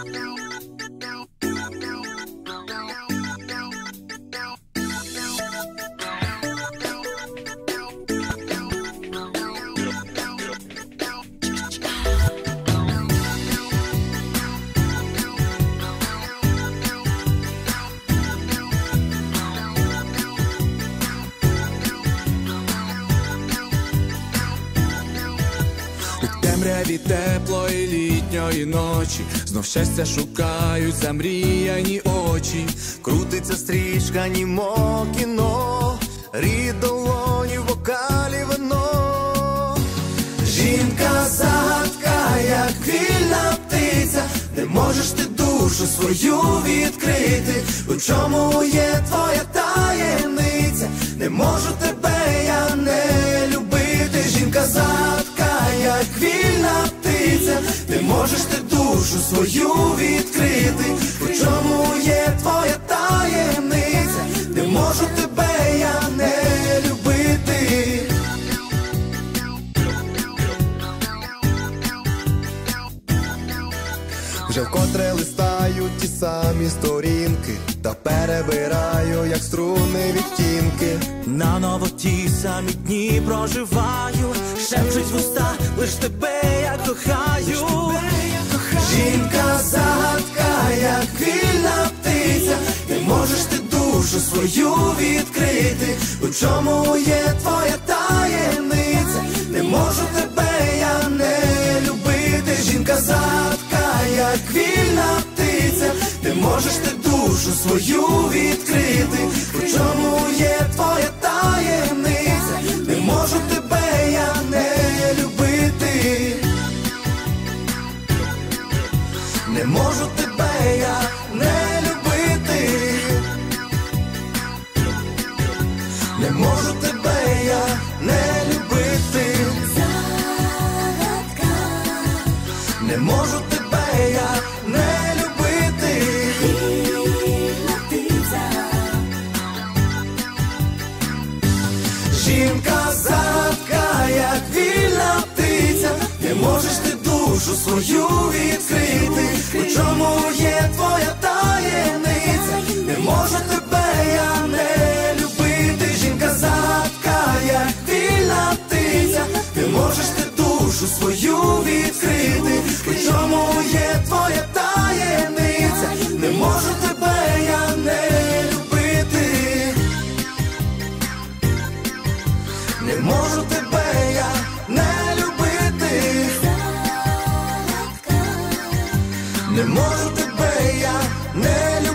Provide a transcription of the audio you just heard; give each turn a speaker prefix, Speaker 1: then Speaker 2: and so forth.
Speaker 1: Темряві теплої літньої ночі знов щастя шукають замріяні очі.
Speaker 2: Крутиться стрічка, німо кіно, рід долоні, в вокалі вино.
Speaker 1: Жінка загадка, як вільна птиця, не можеш ти душу свою відкрити. У чому є твоя таємниця? Не можу тебе я не любити. Жінка загадка, як вільна птиця, не можеш ти душу свою відкрити. У чому є твоя таємниця? Не можу тебе я не любити.
Speaker 2: Вже вкотре листаю ті самі сторінки, та перебираю, як струни відтінки.
Speaker 3: Наново ті самі дні проживаю, шепчуть в уста, лиш тебе я кохаю.
Speaker 1: Жінка загадка, як вільна птиця, не можеш ти душу свою відкрити. У чому є твоя таємниця? Не можу тебе я не любити. Жінка загадка, як вільна птиця, не можеш ти душу свою відкрити. У чому є твоя таємниця? Не можу тебе я не любити. Не можу тебе я не любити. Не можу тебе я не любити.
Speaker 4: Загадка,
Speaker 1: Не можу тебе я не любити.
Speaker 4: вільна птиця.
Speaker 1: Жінка загадка, як вільна птиця, не можеш ти душу свою відкрити. У чому є твоя таємниця? Не можу тебе я не любити. Жінка загадка, як вільна птиця, не можеш ти душу свою відкрити. У чому є твоя таємниця? Не можу тебе я не любити. Не можу тебе я не любити.
Speaker 4: Загадка,
Speaker 1: Не можу тебе я не любити.